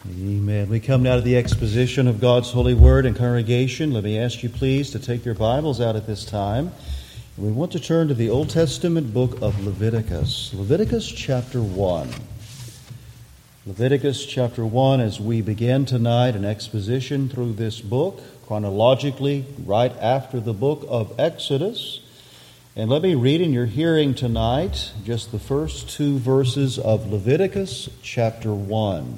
Amen. We come now to the exposition of God's holy word and congregation. Let me ask you please to take your Bibles out at this time. We want to turn to the Old Testament book of Leviticus. Leviticus chapter 1. Leviticus chapter 1, as we begin tonight an exposition through this book, chronologically right after the book of Exodus. And let me read in your hearing tonight just the first two verses of Leviticus chapter 1.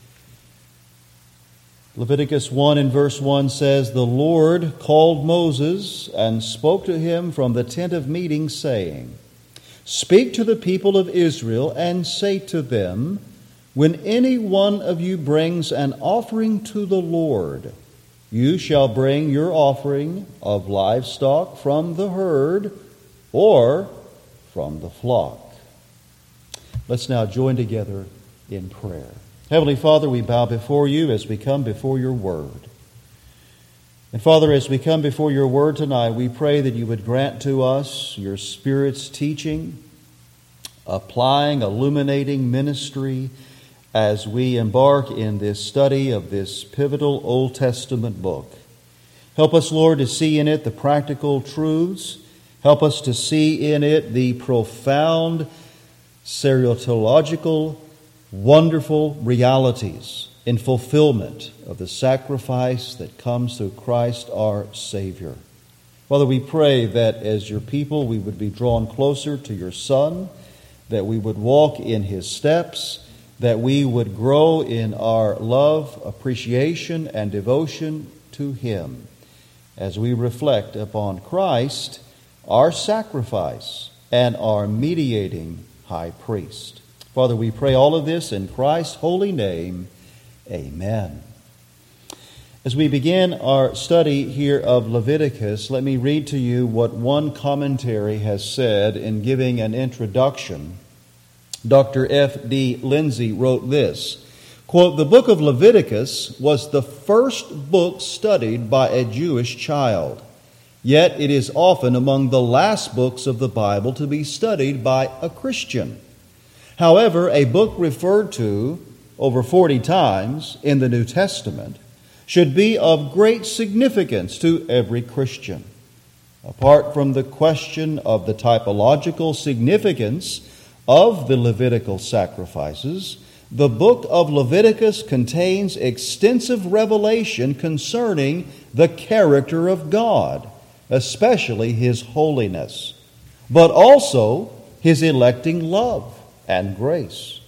Leviticus 1 and verse 1 says, "The Lord called Moses and spoke to him from the tent of meeting, saying, Speak to the people of Israel and say to them, When any one of you brings an offering to the Lord, you shall bring your offering of livestock from the herd or from the flock." Let's now join together in prayer. Heavenly Father, we bow before you as we come before your word. And Father, as we come before your word tonight, we pray that you would grant to us your Spirit's teaching, applying, illuminating ministry as we embark in this study of this pivotal Old Testament book. Help us, Lord, to see in it the practical truths. Help us to see in it the profound soteriological wonderful realities in fulfillment of the sacrifice that comes through Christ our Savior. Father, we pray that as your people we would be drawn closer to your Son, that we would walk in his steps, that we would grow in our love, appreciation, and devotion to him as we reflect upon Christ, our sacrifice, and our mediating high priest. Father, we pray all of this in Christ's holy name. Amen. As we begin our study here of Leviticus, let me read to you what one commentary has said in giving an introduction. Dr. F.D. Lindsay wrote this, quote, "The book of Leviticus was the first book studied by a Jewish child, yet it is often among the last books of the Bible to be studied by a Christian. However, a book referred to over 40 times in the New Testament should be of great significance to every Christian. Apart from the question of the typological significance of the Levitical sacrifices, the book of Leviticus contains extensive revelation concerning the character of God, especially his holiness, but also his electing love and grace.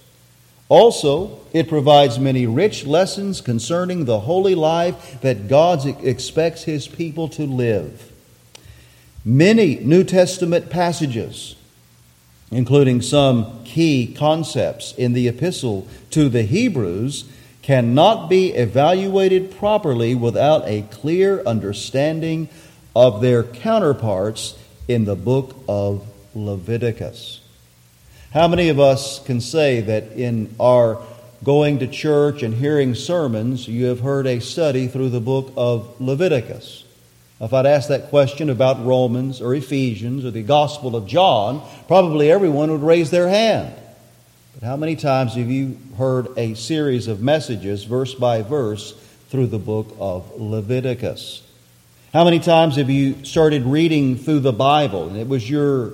Also, it provides many rich lessons concerning the holy life that God expects his people to live. Many New Testament passages, including some key concepts in the epistle to the Hebrews, cannot be evaluated properly without a clear understanding of their counterparts in the book of Leviticus. How many of us can say that in our going to church and hearing sermons, you have heard a study through the book of Leviticus? If I'd ask that question about Romans or Ephesians or the Gospel of John, probably everyone would raise their hand. But how many times have you heard a series of messages, verse by verse, through the book of Leviticus? How many times have you started reading through the Bible and it was your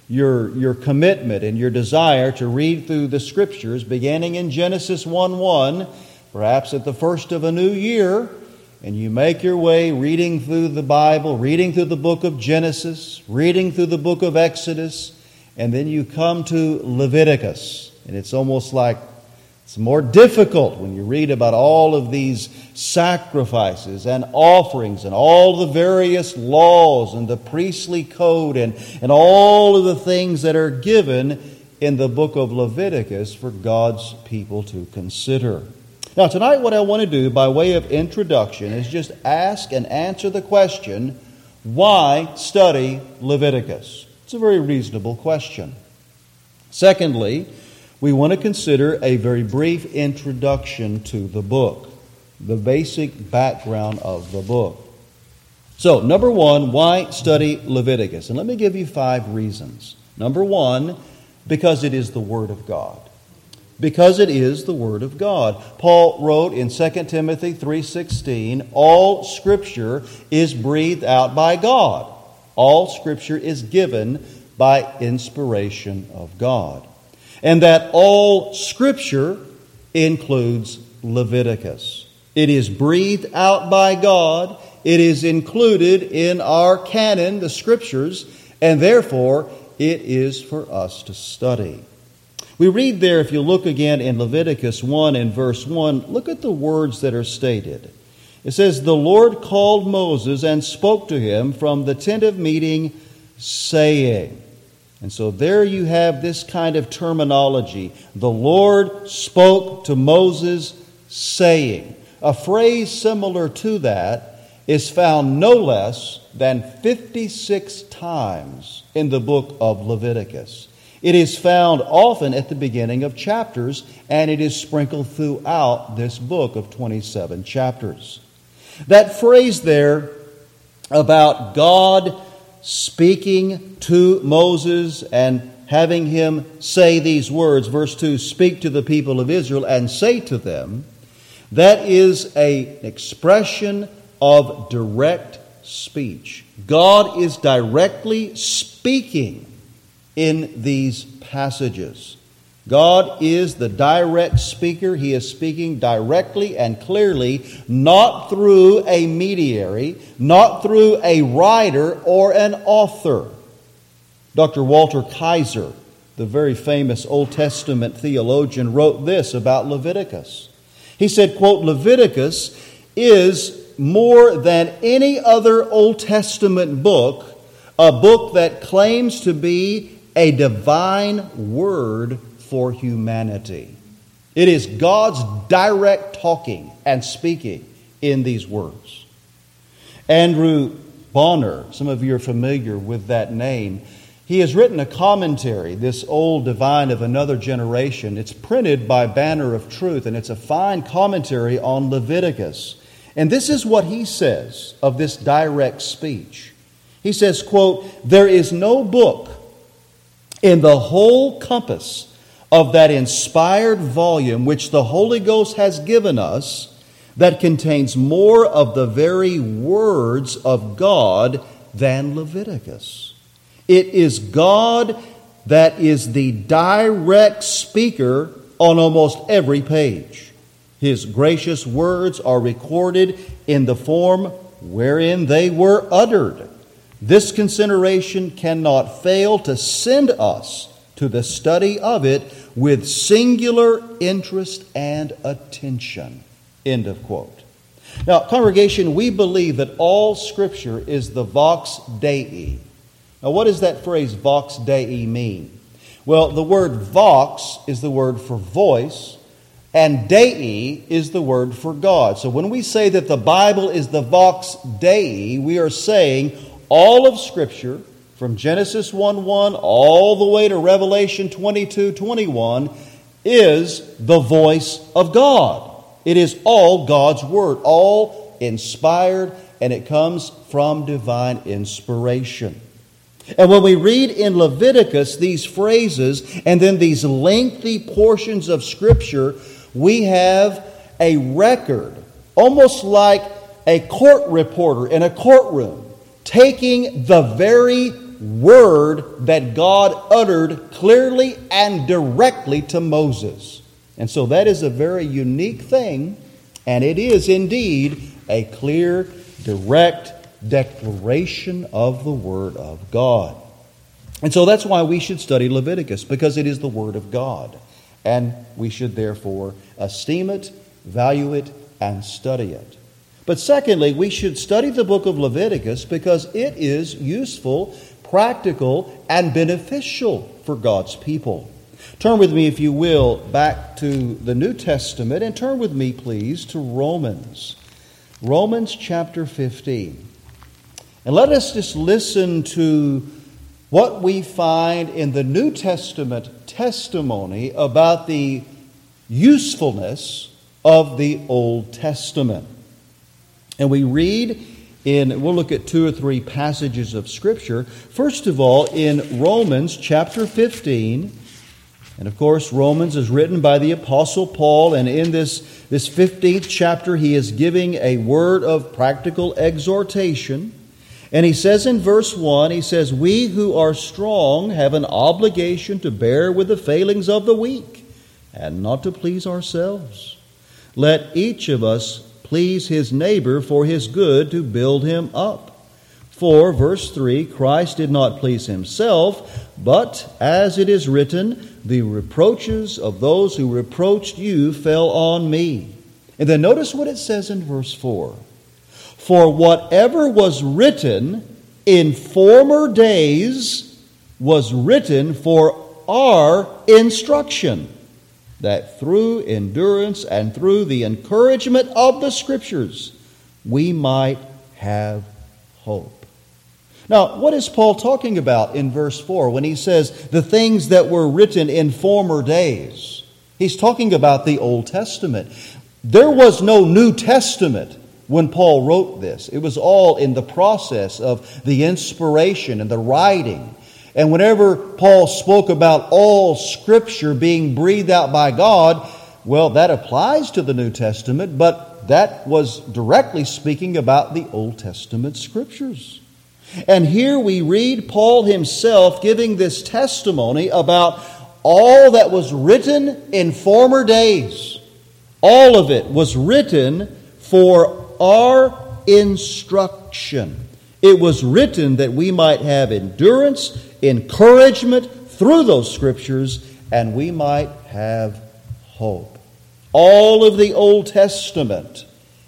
commitment and your desire to read through the Scriptures, beginning in Genesis 1:1, perhaps at the first of a new year, and you make your way reading through the Bible, reading through the book of Genesis, reading through the book of Exodus, and then you come to Leviticus. And it's almost like it's more difficult when you read about all of these sacrifices and offerings and all the various laws and the priestly code and all of the things that are given in the book of Leviticus for God's people to consider. Now, tonight what I want to do by way of introduction is just ask and answer the question, why study Leviticus? It's a very reasonable question. Secondly, we want to consider a very brief introduction to the book, the basic background of the book. So, number one, why study Leviticus? And let me give you 5 reasons. Number one, because it is the Word of God. because it is the Word of God. Paul wrote in 2 Timothy 3:16, all Scripture is breathed out by God. All Scripture is given by inspiration of God. And that all Scripture includes Leviticus. It is breathed out by God. It is included in our canon, the Scriptures, and therefore it is for us to study. We read there, if you look again in Leviticus 1 and verse 1, look at the words that are stated. It says, the Lord called Moses and spoke to him from the tent of meeting, saying. And so there you have this kind of terminology. The Lord spoke to Moses, saying. A phrase similar to that is found no less than 56 times in the book of Leviticus. It is found often at the beginning of chapters, and it is sprinkled throughout this book of 27 chapters. That phrase there about God speaking to Moses and having him say these words, verse 2, speak to the people of Israel and say to them, that is an expression of direct speech. God is directly speaking in these passages. God is the direct speaker. He is speaking directly and clearly, not through a mediary, not through a writer or an author. Dr. Walter Kaiser, the very famous Old Testament theologian, wrote this about Leviticus. He said, quote, Leviticus is more than any other Old Testament book, a book that claims to be a divine word for humanity. It is God's direct talking and speaking in these words. Andrew Bonner, some of you are familiar with that name. He has written a commentary, this old divine of another generation. It's printed by Banner of Truth, and it's a fine commentary on Leviticus. And this is what he says of this direct speech. He says, quote, there is no book in the whole compass of that inspired volume which the Holy Ghost has given us that contains more of the very words of God than Leviticus. It is God that is the direct speaker on almost every page. His gracious words are recorded in the form wherein they were uttered. This consideration cannot fail to send us to the study of it with singular interest and attention. End of quote. Now, congregation, we believe that all Scripture is the Vox Dei. Now, what does that phrase Vox Dei mean? Well, the word Vox is the word for voice, and Dei is the word for God. So when we say that the Bible is the Vox Dei, we are saying all of Scripture, from Genesis 1:1 all the way to Revelation 22:21, is the voice of God. It is all God's Word, all inspired, and it comes from divine inspiration. And when we read in Leviticus these phrases and then these lengthy portions of Scripture, we have a record, almost like a court reporter in a courtroom, taking the very word that God uttered clearly and directly to Moses. And so that is a very unique thing, and it is indeed a clear, direct declaration of the Word of God. And so that's why we should study Leviticus, because it is the Word of God. And we should therefore esteem it, value it, and study it. But secondly, we should study the book of Leviticus because it is useful, practical, and beneficial for God's people. Turn with me, if you will, back to the New Testament, and turn with me, please, to Romans. Romans chapter 15. And let us just listen to what we find in the New Testament testimony about the usefulness of the Old Testament. And we read we'll look at 2 or 3 passages of Scripture. First of all, in Romans chapter 15, And of course, Romans is written by the Apostle Paul, and in this 15th chapter, he is giving a word of practical exhortation. And he says in verse 1, he says, "We who are strong have an obligation to bear with the failings of the weak, and not to please ourselves. Let each of us please his neighbor for his good, to build him up. For," verse 3, "Christ did not please himself, but, as it is written, the reproaches of those who reproached you fell on me." And then notice what it says in verse 4. "For whatever was written in former days was written for our instruction, that through endurance and through the encouragement of the Scriptures we might have hope." Now, what is Paul talking about in verse 4 when he says the things that were written in former days? He's talking about the Old Testament. There was no New Testament when Paul wrote this. It was all in the process of the inspiration and the writing. And whenever Paul spoke about all Scripture being breathed out by God, well, that applies to the New Testament, but that was directly speaking about the Old Testament Scriptures. And here we read Paul himself giving this testimony about all that was written in former days. All of it was written for our instruction. It was written that we might have endurance, encouragement through those Scriptures, and we might have hope. All of the Old Testament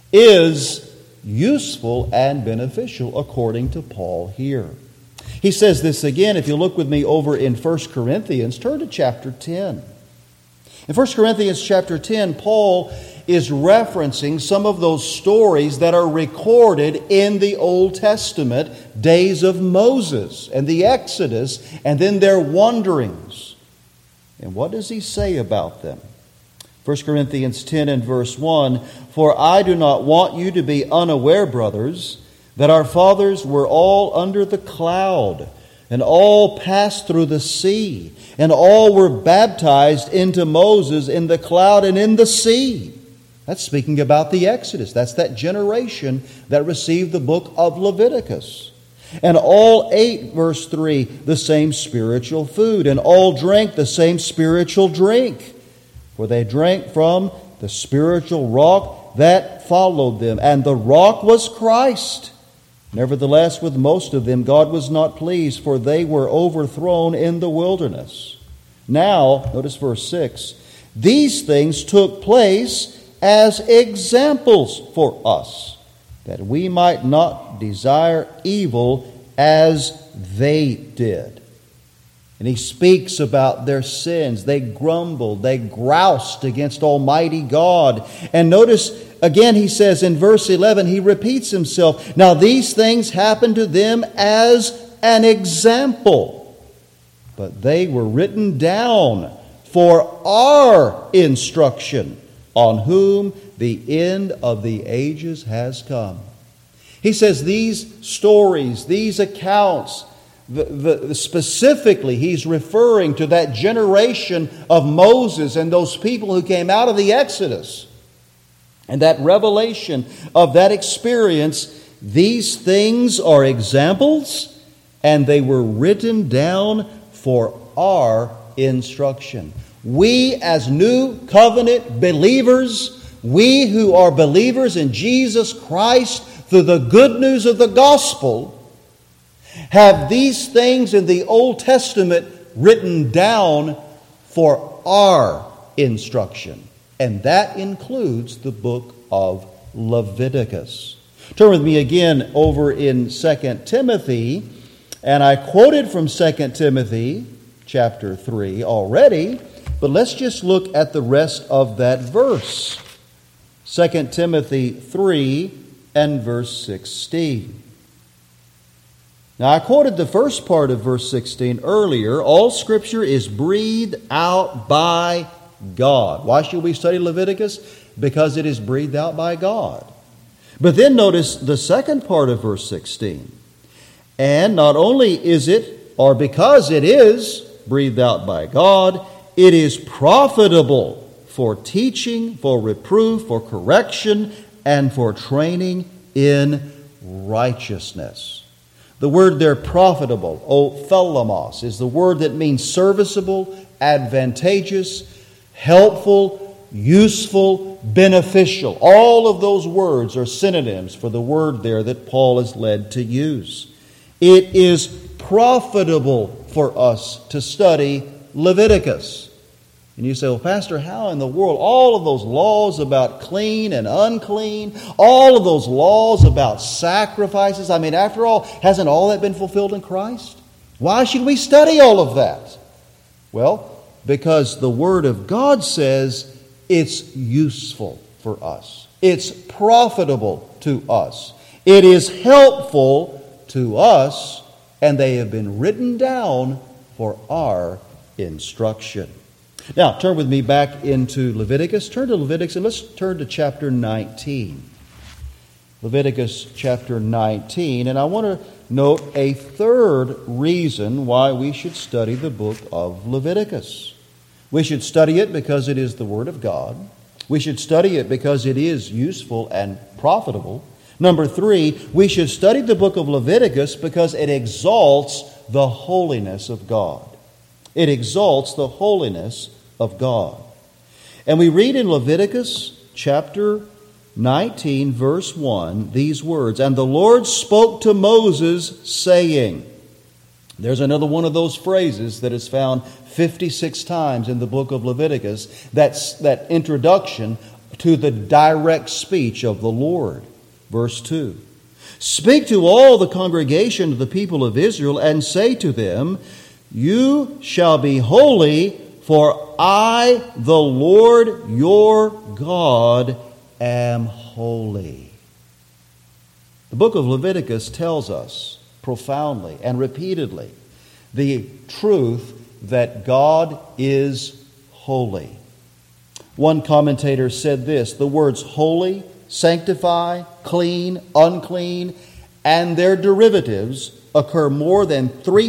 is useful and beneficial according to Paul here. He says this again, if you look with me over in 1 Corinthians, turn to chapter 10. In 1 Corinthians chapter 10, Paul is referencing some of those stories that are recorded in the Old Testament, days of Moses and the Exodus, and then their wanderings. And what does he say about them? 1 Corinthians 10 and verse 1, "For I do not want you to be unaware, brothers, that our fathers were all under the cloud, and all passed through the sea, and all were baptized into Moses in the cloud and in the sea." That's speaking about the Exodus. That's that generation that received the book of Leviticus. "And all ate," verse 3, "the same spiritual food, and all drank the same spiritual drink. For they drank from the spiritual rock that followed them, and the rock was Christ. Nevertheless, with most of them God was not pleased, for they were overthrown in the wilderness. Now," notice verse 6, "these things took place as examples for us, that we might not desire evil as they did." And he speaks about their sins. They grumbled, they groused against Almighty God. And notice again, he says in verse 11, he repeats himself. "Now these things happened to them as an example, but they were written down for our instruction, on whom the end of the ages has come." He says these stories, these accounts, specifically, he's referring to that generation of Moses and those people who came out of the Exodus. And that revelation of that experience, these things are examples, and they were written down for our instruction. We as new covenant believers, we who are believers in Jesus Christ through the good news of the gospel, have these things in the Old Testament written down for our instruction. And that includes the book of Leviticus. Turn with me again over in 2 Timothy. And I quoted from 2 Timothy chapter 3 already, but let's just look at the rest of that verse. 2 Timothy 3 and verse 16. Now, I quoted the first part of verse 16 earlier. All Scripture is breathed out by God. Why should we study Leviticus? Because it is breathed out by God. But then notice the second part of verse 16. And not only is it, or because it is breathed out by God, it is profitable for teaching, for reproof, for correction, and for training in righteousness. The word there, profitable, ophelamos, is the word that means serviceable, advantageous, helpful, useful, beneficial. All of those words are synonyms for the word there that Paul is led to use. It is profitable for us to study Leviticus. And you say, well, Pastor, how in the world? All of those laws about clean and unclean, all of those laws about sacrifices. I mean, after all, hasn't all that been fulfilled in Christ? Why should we study all of that? Well, because the Word of God says it's useful for us. It's profitable to us. It is helpful to us, and they have been written down for our instruction. Now, turn with me back into Leviticus. Turn to Leviticus and let's turn to chapter 19. Leviticus chapter 19. And I want to note a third reason why we should study the book of Leviticus. We should study it because it is the Word of God. We should study it because it is useful and profitable. Number 3, we should study the book of Leviticus because it exalts the holiness of God. It exalts the holiness of God. And we read in Leviticus chapter 19, verse 1, these words, "And the Lord spoke to Moses, saying," there's another one of those phrases that is found 56 times in the book of Leviticus. That's that introduction to the direct speech of the Lord. Verse 2, "Speak to all the congregation of the people of Israel, and say to them, You shall be holy, for I, the Lord your God, am holy." The book of Leviticus tells us profoundly and repeatedly the truth that God is holy. One commentator said this: the words holy, sanctify, clean, unclean, and their derivatives occur more than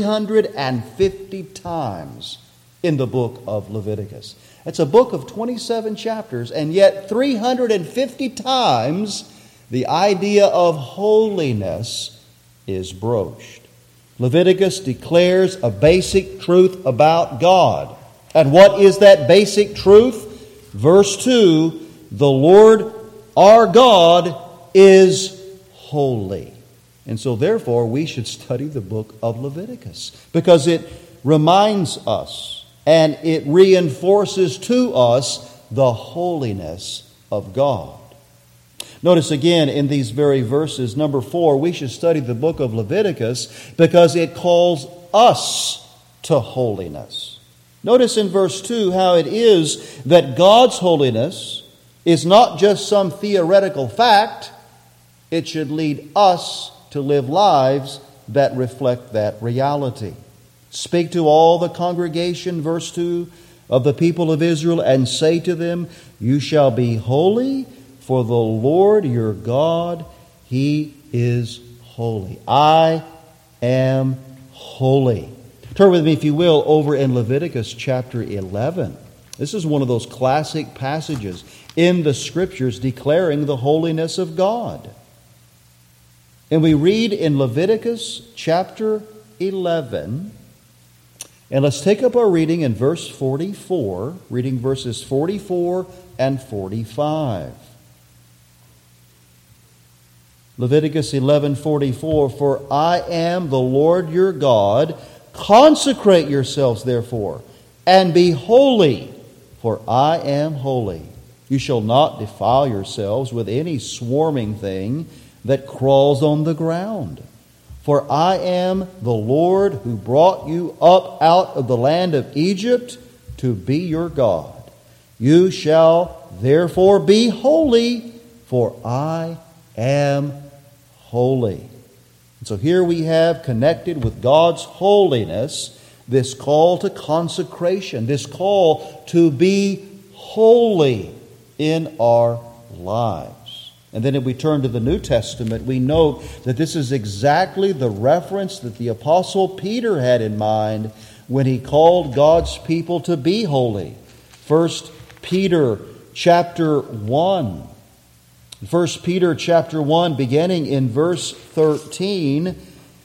350 times in the book of Leviticus. It's a book of 27 chapters, and yet 350 times the idea of holiness is broached. Leviticus declares a basic truth about God. And what is that basic truth? Verse 2, "The Lord our God is holy." And so therefore we should study the book of Leviticus because it reminds us and it reinforces to us the holiness of God. Notice again in these very verses, number 4, we should study the book of Leviticus because it calls us to holiness. Notice in verse 2 how it is that God's holiness is not just some theoretical fact. It should lead us to live lives that reflect that reality. "Speak to all the congregation," verse 2, "of the people of Israel, and say to them, You shall be holy, for the Lord your God, He is holy. I am holy." Turn with me, if you will, over in Leviticus chapter 11. This is one of those classic passages in the Scriptures declaring the holiness of God. And we read in Leviticus chapter 11, and let's take up our reading in verse 44, reading verses 44 and 45. Leviticus 11:44, "For I am the Lord your God. Consecrate yourselves, therefore, and be holy, for I am holy. You shall not defile yourselves with any swarming thing that crawls on the ground. For I am the Lord who brought you up out of the land of Egypt to be your God. You shall therefore be holy, for I am holy." And so here we have, connected with God's holiness, this call to consecration, this call to be holy in our lives. And then if we turn to the New Testament, we note that this is exactly the reference that the Apostle Peter had in mind when he called God's people to be holy. 1 Peter chapter 1. 1 Peter chapter 1, beginning in verse 13,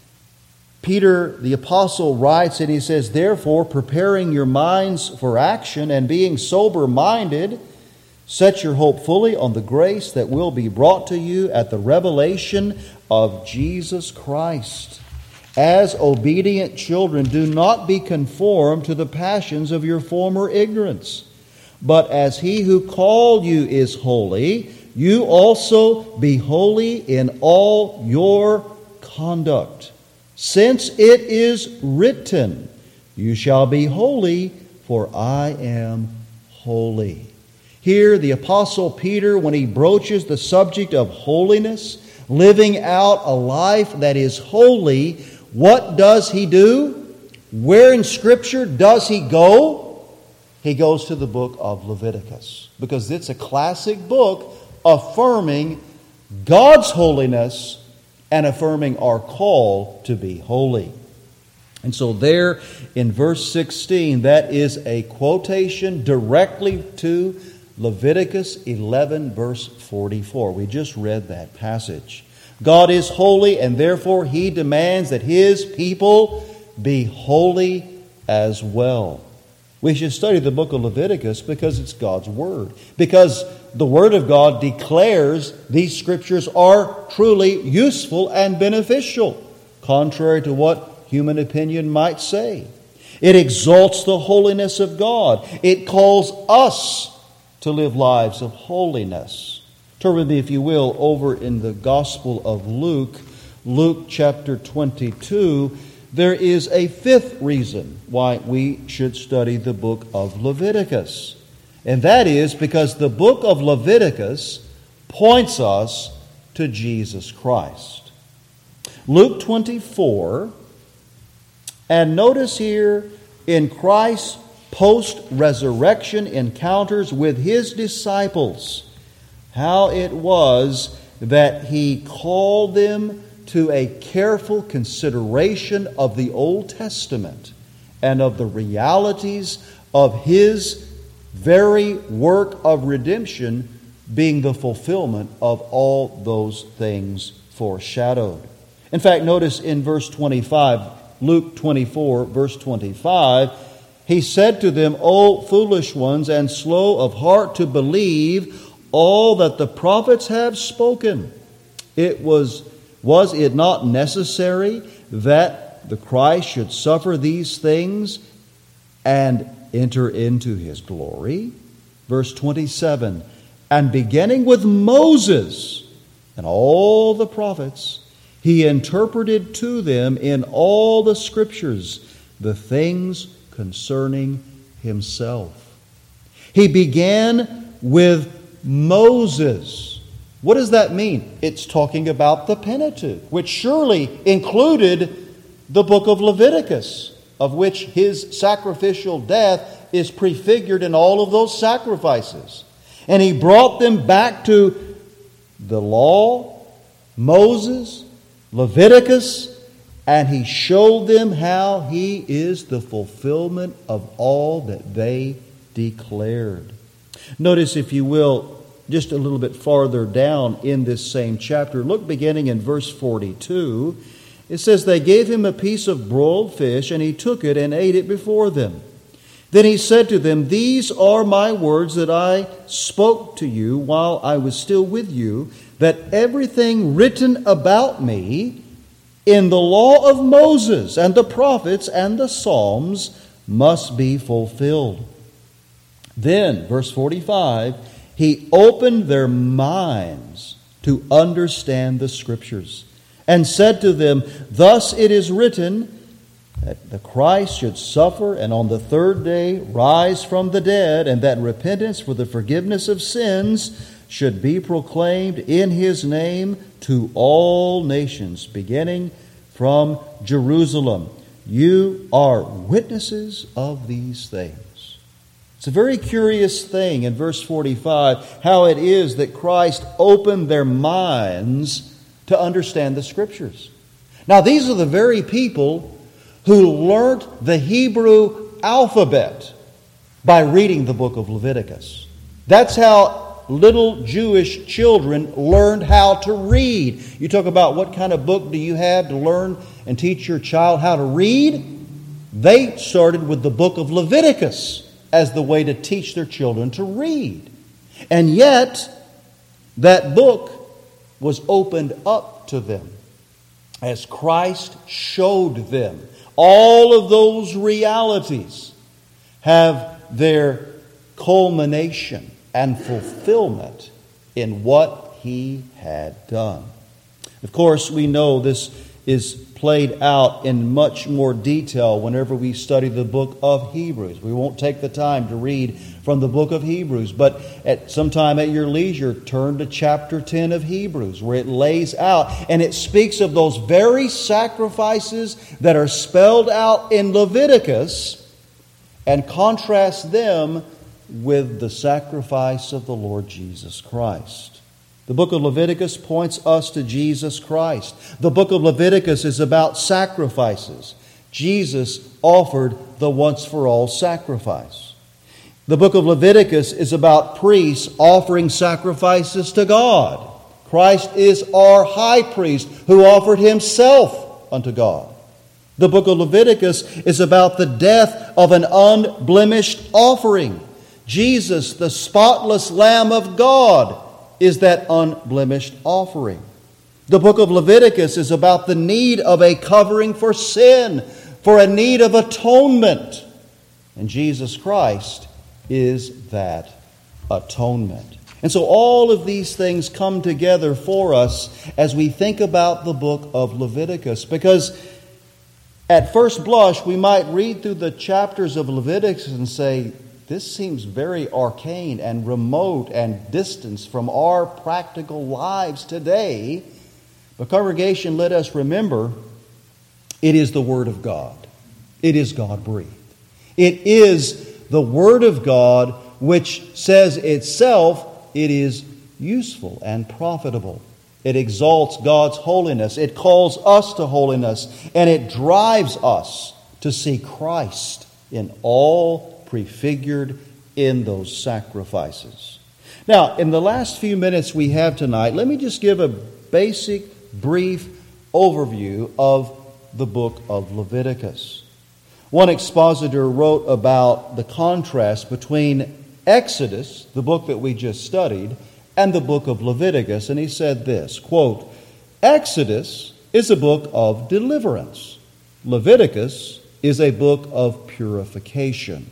Peter the apostle writes and he says, "Therefore, preparing your minds for action and being sober-minded, set your hope fully on the grace that will be brought to you at the revelation of Jesus Christ. As obedient children, do not be conformed to the passions of your former ignorance. But as he who called you is holy, you also be holy in all your conduct. Since it is written, you shall be holy, for I am holy." Here, the Apostle Peter, when he broaches the subject of holiness, living out a life that is holy, what does he do? Where in Scripture does he go? He goes to the book of Leviticus, because it's a classic book affirming God's holiness and affirming our call to be holy. And so there in verse 16, that is a quotation directly to Leviticus 11, verse 44. We just read that passage. God is holy, and therefore He demands that His people be holy as well. We should study the book of Leviticus because it's God's Word. Because the Word of God declares these Scriptures are truly useful and beneficial, contrary to what human opinion might say. It exalts the holiness of God. It calls us to live lives of holiness. Turn with me, if you will, over in the Gospel of Luke, Luke chapter 22. There is a fifth reason why we should study the book of Leviticus. And that is because the book of Leviticus points us to Jesus Christ. Luke 24, and notice here in Christ's post-resurrection encounters with His disciples, how it was that He called them to a careful consideration of the Old Testament and of the realities of His very work of redemption being the fulfillment of all those things foreshadowed. In fact, notice in verse 25, Luke 24, verse 25, He said to them, "O foolish ones, and slow of heart to believe all that the prophets have spoken. Was it not necessary that the Christ should suffer these things and enter into His glory?" Verse 27, "And beginning with Moses and all the prophets, He interpreted to them in all the Scriptures the things concerning Himself." He began with Moses. What does that mean? It's talking about the Pentateuch, which surely included the book of Leviticus, of which His sacrificial death is prefigured in all of those sacrifices. And He brought them back to the law, Moses, Leviticus, and He showed them how He is the fulfillment of all that they declared. Notice, if you will, just a little bit farther down in this same chapter, look beginning in verse 42. It says, "They gave Him a piece of broiled fish, and He took it and ate it before them. Then He said to them, 'These are my words that I spoke to you while I was still with you, that everything written about Me in the law of Moses and the prophets and the Psalms must be fulfilled.' Then," verse 45, "He opened their minds to understand the Scriptures, and said to them, 'Thus it is written, that the Christ should suffer and on the third day rise from the dead, and that repentance for the forgiveness of sins should be proclaimed in His name to all nations, beginning from Jerusalem. You are witnesses of these things.'" It's a very curious thing in verse 45 how it is that Christ opened their minds to understand the Scriptures. Now, these are the very people who learned the Hebrew alphabet by reading the book of Leviticus. That's how little Jewish children learned how to read. You talk about what kind of book do you have to learn and teach your child how to read? They started with the book of Leviticus as the way to teach their children to read. And yet, that book was opened up to them as Christ showed them. All of those realities have their culmination and fulfillment in what He had done. Of course, we know this is played out in much more detail whenever we study the book of Hebrews. We won't take the time to read from the book of Hebrews, but at some time at your leisure, turn to chapter 10 of Hebrews, where it lays out and it speaks of those very sacrifices that are spelled out in Leviticus and contrasts them with the sacrifice of the Lord Jesus Christ. The book of Leviticus points us to Jesus Christ. The book of Leviticus is about sacrifices. Jesus offered the once-for-all sacrifice. The book of Leviticus is about priests offering sacrifices to God. Christ is our high priest who offered Himself unto God. The book of Leviticus is about the death of an unblemished offering. Jesus, the spotless Lamb of God, is that unblemished offering. The book of Leviticus is about the need of a covering for sin, for a need of atonement. And Jesus Christ is that atonement. And so all of these things come together for us as we think about the book of Leviticus. Because at first blush, we might read through the chapters of Leviticus and say, this seems very arcane and remote and distant from our practical lives today. But congregation, let us remember, it is the Word of God. It is God-breathed. It is the Word of God which says itself it is useful and profitable. It exalts God's holiness. It calls us to holiness. And it drives us to see Christ in all prefigured in those sacrifices. Now, in the last few minutes we have tonight, let me just give a basic, brief overview of the book of Leviticus. One expositor wrote about the contrast between Exodus, the book that we just studied, and the book of Leviticus, and he said this, quote, Exodus is a book of deliverance. Leviticus is a book of purification.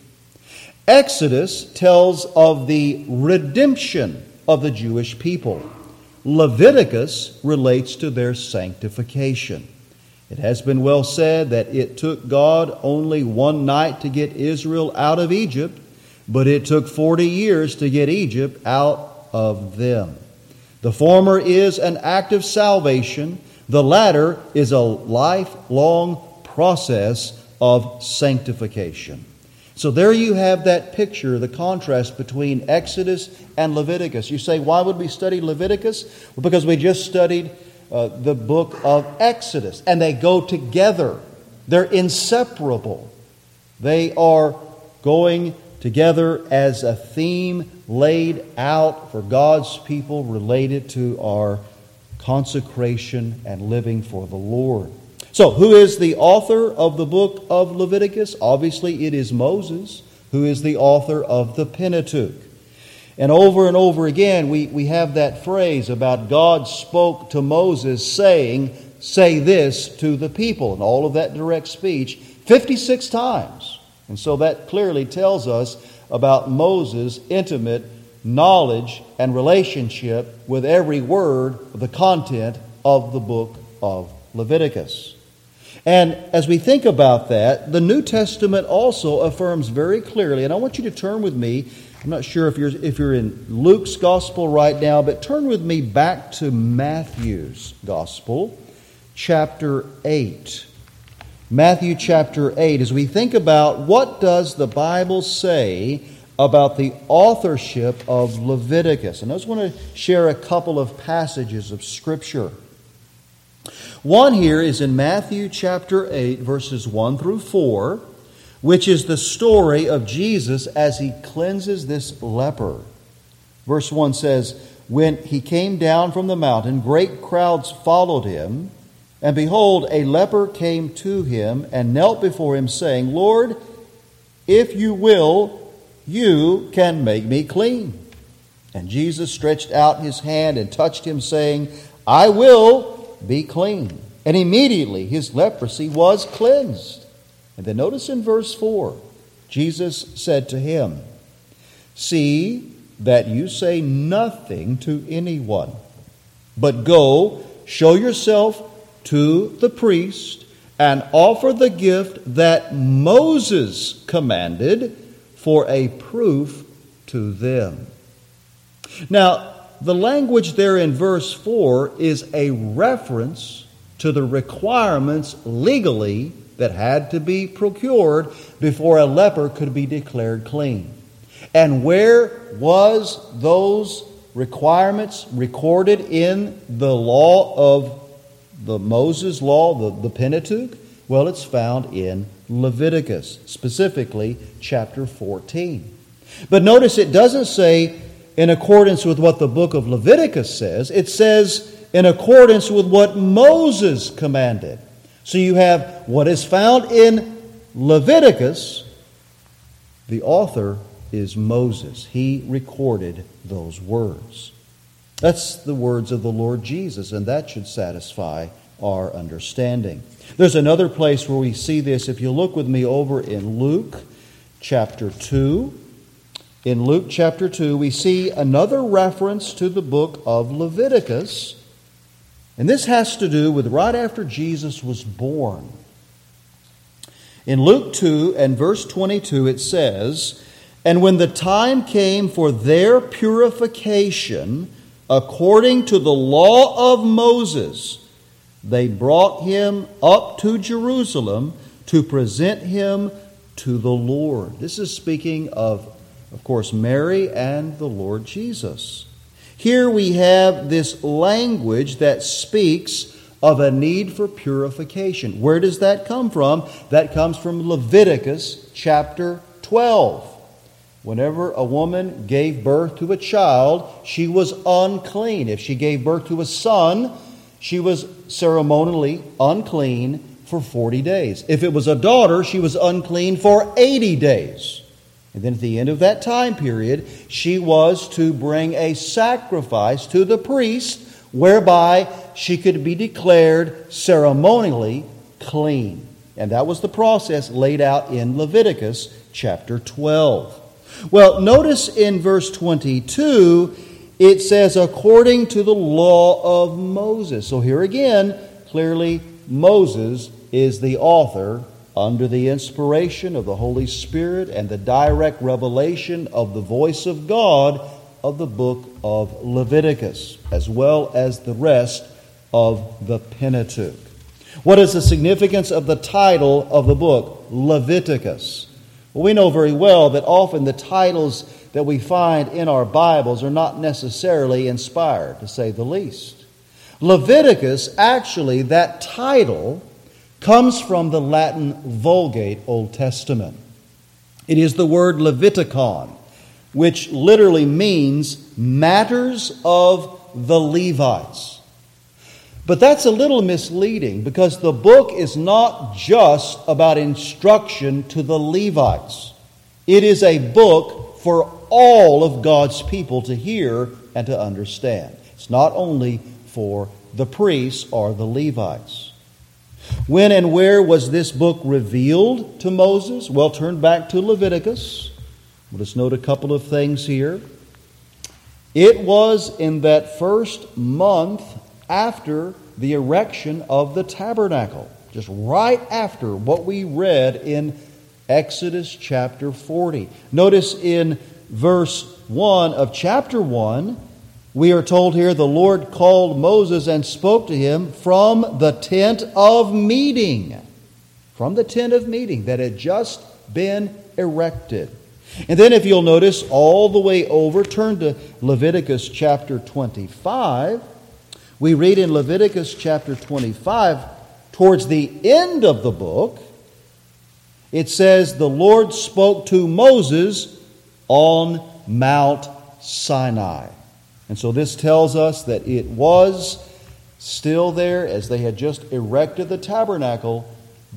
Exodus tells of the redemption of the Jewish people. Leviticus relates to their sanctification. It has been well said that it took God only one night to get Israel out of Egypt, but it took 40 years to get Egypt out of them. The former is an act of salvation. The latter is a lifelong process of sanctification. So there you have that picture, the contrast between Exodus and Leviticus. You say, why would we study Leviticus? Well, because we just studied the book of Exodus, and they go together. They're inseparable. They are going together as a theme laid out for God's people related to our consecration and living for the Lord. So, who is the author of the book of Leviticus? Obviously, it is Moses, who is the author of the Pentateuch. And over again, we have that phrase about God spoke to Moses saying, say this to the people. And all of that direct speech, 56 times. And so that clearly tells us about Moses' intimate knowledge and relationship with every word of the content of the book of Leviticus. And as we think about that, the New Testament also affirms very clearly, and I want you to turn with me, I'm not sure if you're in Luke's Gospel right now, but turn with me back to Matthew's Gospel, chapter 8. Matthew chapter 8, as we think about what does the Bible say about the authorship of Leviticus. And I just want to share a couple of passages of Scripture. One here is in Matthew chapter 8, verses 1 through 4, which is the story of Jesus as he cleanses this leper. Verse 1 says, "When he came down from the mountain, great crowds followed him, and behold, a leper came to him and knelt before him, saying, 'Lord, if you will, you can make me clean.' And Jesus stretched out his hand and touched him, saying, 'I will be clean.' And immediately his leprosy was cleansed." And then notice in verse 4, Jesus said to him, "See that you say nothing to anyone, but go, show yourself to the priest, and offer the gift that Moses commanded for a proof to them." Now, the language there in verse 4 is a reference to the requirements legally that had to be procured before a leper could be declared clean. And where was those requirements recorded in the law of the Moses law, the Pentateuch? Well, it's found in Leviticus, specifically chapter 14. But notice it doesn't say in accordance with what the book of Leviticus says. It says in accordance with what Moses commanded. So you have what is found in Leviticus. The author is Moses. He recorded those words. That's the words of the Lord Jesus, and that should satisfy our understanding. There's another place where we see this. If you look with me over in Luke chapter 2. In Luke chapter 2, we see another reference to the book of Leviticus. And this has to do with right after Jesus was born. In Luke 2 and verse 22 it says, "And when the time came for their purification, according to the law of Moses, they brought him up to Jerusalem to present him to the Lord." This is speaking of course, Mary and the Lord Jesus. Here we have this language that speaks of a need for purification. Where does that come from? That comes from Leviticus chapter 12. Whenever a woman gave birth to a child, she was unclean. If she gave birth to a son, she was ceremonially unclean for 40 days. If it was a daughter, she was unclean for 80 days. And then at the end of that time period, she was to bring a sacrifice to the priest, whereby she could be declared ceremonially clean. And that was the process laid out in Leviticus chapter 12. Well, notice in verse 22, it says, according to the law of Moses. So here again, clearly Moses is the author under the inspiration of the Holy Spirit and the direct revelation of the voice of God of the book of Leviticus, as well as the rest of the Pentateuch. What is the significance of the title of the book, Leviticus? Well, we know very well that often the titles that we find in our Bibles are not necessarily inspired, to say the least. Leviticus, actually, that title comes from the Latin Vulgate Old Testament. It is the word Leviticon, which literally means matters of the Levites. But that's a little misleading, because the book is not just about instruction to the Levites. It is a book for all of God's people to hear and to understand. It's not only for the priests or the Levites. When and where was this book revealed to Moses? Well, turn back to Leviticus. We'll just note a couple of things here. It was in that first month after the erection of the tabernacle, just right after what we read in Exodus chapter 40. Notice in verse 1 of chapter 1, we are told here, the Lord called Moses and spoke to him from the tent of meeting. From the tent of meeting that had just been erected. And then if you'll notice all the way over, turn to Leviticus chapter 25. We read in Leviticus chapter 25, towards the end of the book, it says, the Lord spoke to Moses on Mount Sinai. And so this tells us that it was still there as they had just erected the tabernacle,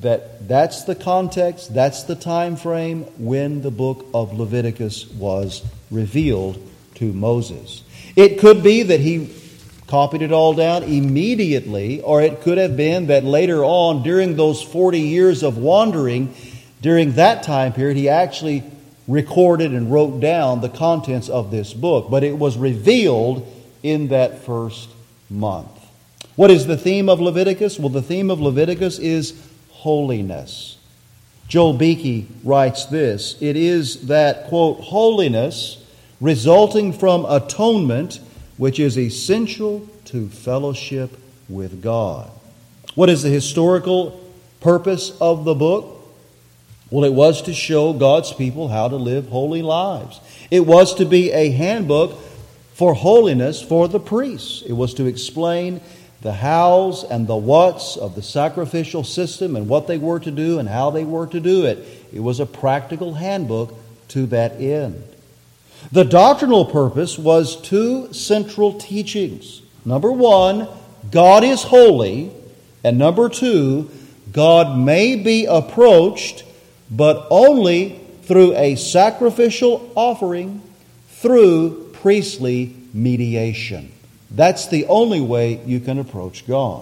that's the context, that's the time frame when the book of Leviticus was revealed to Moses. It could be that he copied it all down immediately, or it could have been that later on, during those 40 years of wandering, during that time period, he actually recorded and wrote down the contents of this book. But it was revealed in that first month. What is the theme of Leviticus? Well, the theme of Leviticus is holiness. Joel Beeke writes this: it is that, quote, holiness resulting from atonement, which is essential to fellowship with God. What is the historical purpose of the book? Well, it was to show God's people how to live holy lives. It was to be a handbook for holiness for the priests. It was to explain the hows and the whats of the sacrificial system and what they were to do and how they were to do it. It was a practical handbook to that end. The doctrinal purpose was two central teachings. Number one, God is holy. And number two, God may be approached, but only through a sacrificial offering through priestly mediation. That's the only way you can approach God.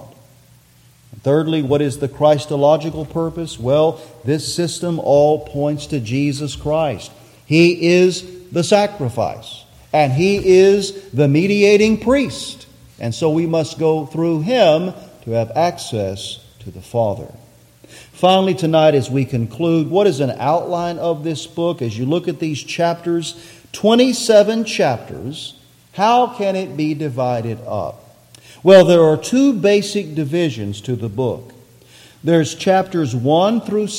And thirdly, what is the Christological purpose? Well, this system all points to Jesus Christ. He is the sacrifice, and He is the mediating priest. And so we must go through Him to have access to the Father. Finally, tonight as we conclude, what is an outline of this book? As you look at these chapters, 27 chapters, how can it be divided up? Well, there are two basic divisions to the book. There's chapters 1 through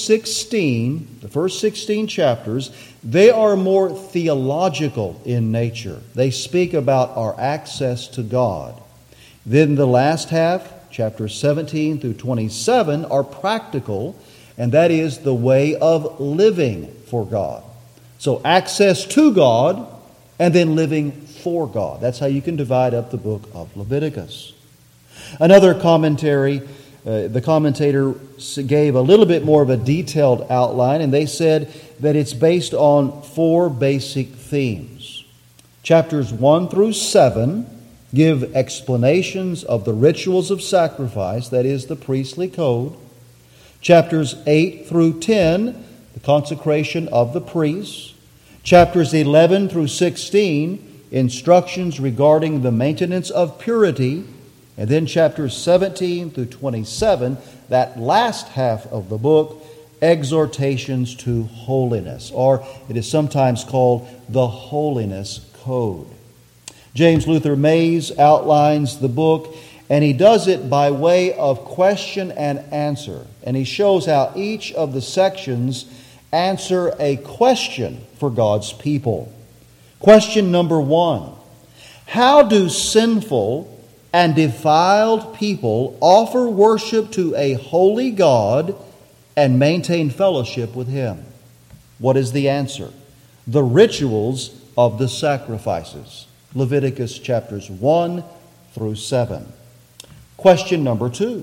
16, the first 16 chapters. They are more theological in nature. They speak about our access to God. Then the last half, chapters 17 through 27, are practical, and that is the way of living for God. So access to God and then living for God. That's how you can divide up the book of Leviticus. Another commentary, the commentator gave a little bit more of a detailed outline, and they said that it's based on four basic themes. Chapters 1 through 7 give explanations of the rituals of sacrifice, that is, the priestly code. Chapters 8 through 10, the consecration of the priests. Chapters 11 through 16, instructions regarding the maintenance of purity. And then chapters 17 through 27, that last half of the book, exhortations to holiness, or it is sometimes called the Holiness Code. James Luther Mays outlines the book, and he does it by way of question and answer. And he shows how each of the sections answer a question for God's people. Question number 1: how do sinful and defiled people offer worship to a holy God and maintain fellowship with Him? What is the answer? The rituals of the sacrifices. Leviticus chapters 1 through 7. Question number 2.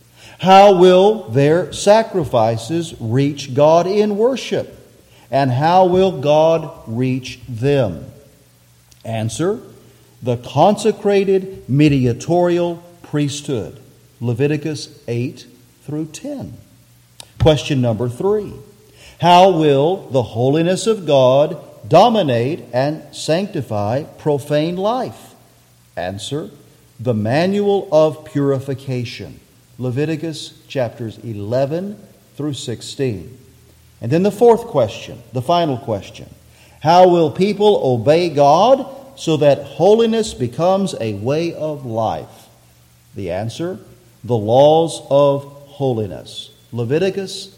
How will their sacrifices reach God in worship? And how will God reach them? Answer: the consecrated mediatorial priesthood. Leviticus 8 through 10. Question number 3. How will the holiness of God dominate and sanctify profane life? Answer: the manual of purification. Leviticus chapters 11 through 16. And then the fourth question, the final question: how will people obey God so that holiness becomes a way of life? The answer: the laws of holiness. Leviticus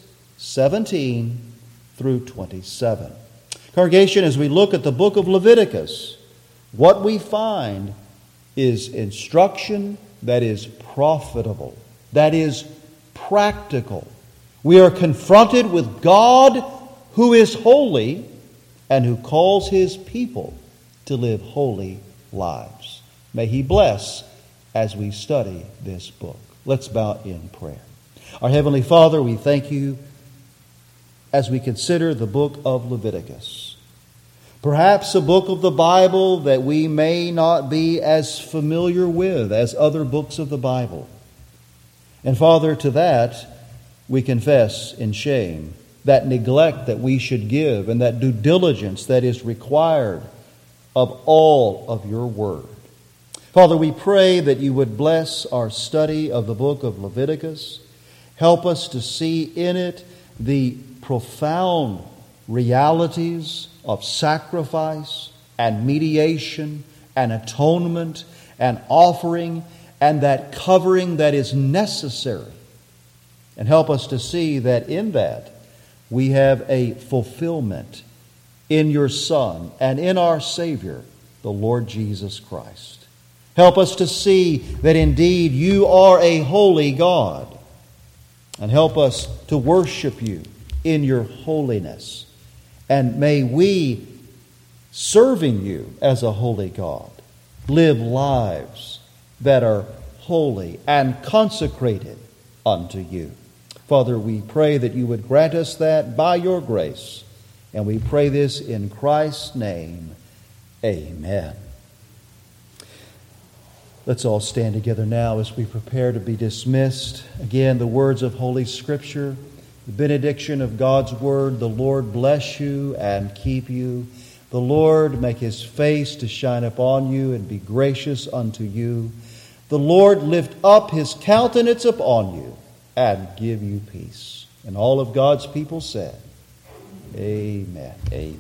17 through 27. Congregation, as we look at the book of Leviticus, what we find is instruction that is profitable, that is practical. We are confronted with God who is holy and who calls His people to live holy lives. May He bless as we study this book. Let's bow in prayer. Our Heavenly Father, we thank You as we consider the book of Leviticus. Perhaps a book of the Bible that we may not be as familiar with as other books of the Bible. And Father, to that we confess in shame that neglect that we should give and that due diligence that is required of all of Your Word. Father, we pray that You would bless our study of the book of Leviticus. Help us to see in it the profound realities of sacrifice and mediation and atonement and offering and that covering that is necessary. And help us to see that in that we have a fulfillment in Your Son and in our Savior, the Lord Jesus Christ. Help us to see that indeed You are a holy God. And help us to worship You in Your holiness. And may we, serving You as a holy God, live lives that are holy and consecrated unto You. Father, we pray that You would grant us that by Your grace. And we pray this in Christ's name. Amen. Let's all stand together now as we prepare to be dismissed. Again, the words of Holy Scripture, the benediction of God's Word. The Lord bless you and keep you. The Lord make His face to shine upon you and be gracious unto you. The Lord lift up His countenance upon you and give you peace. And all of God's people said, Amen. Amen.